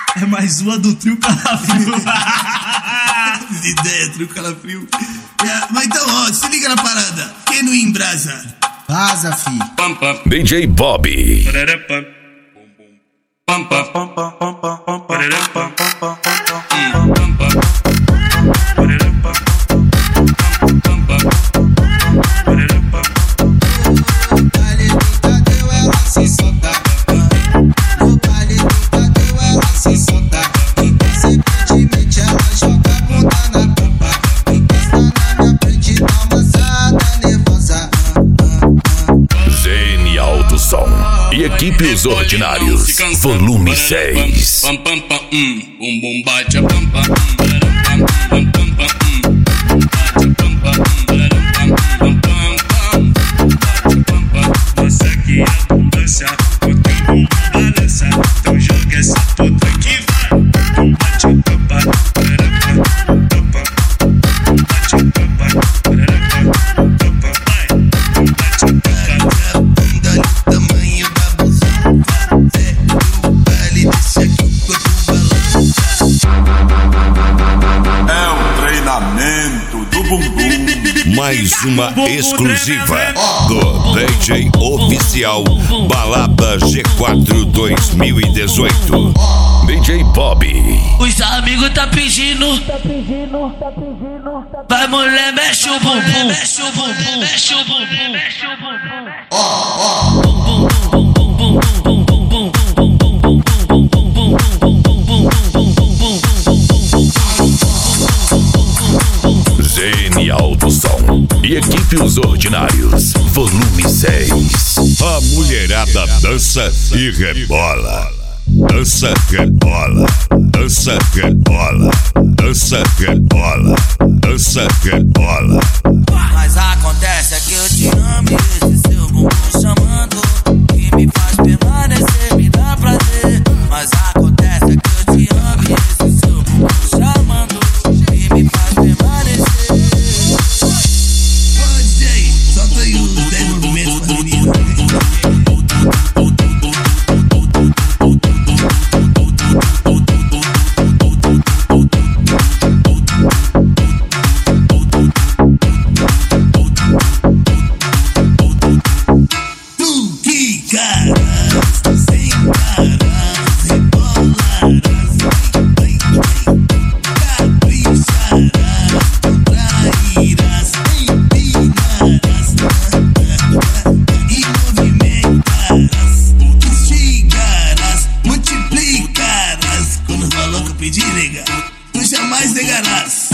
É mais uma do Trio Calafrio. Ideia, Trio Calafrio. Mas então, ó, se liga na parada. Quem não embrasa? Vaza, fi. DJ Bobby. E Equipe Os Ordinários, volume 6. Nossa aqui é ambulância, o teu bumbum balança. Então joga essa puta que vai. Bate o topa, topa. Bate o topa, topa, vai. Bate o topa. Mais uma exclusiva do DJ Oficial Balada G4 2018. DJ Bobby. Os amigos tá pedindo. Vai mulher, mexe o bumbum. Mexe o bumbum, mexe o bumbum, mexe o Genial do Som e Equipe Os Ordinários, volume 6. A mulherada dança e rebola. Dança, rebola. Dança, rebola. Dança, rebola. Dança, rebola. Mas acontece é que eu te amo e esse seu bumbum chamando que me faz permanecer, me dá prazer. Mas acontece é que eu te amo e esse seu bumbum chamando que me faz permanecer. Solta aí os 10 movimentos pra menina. Tu que caras, sem caras, rebolarás, capricharás, trairás, empinarás e movimentarás, instigarás, multiplicarás. Quando os malucos pedir, nega, tu jamais negarás.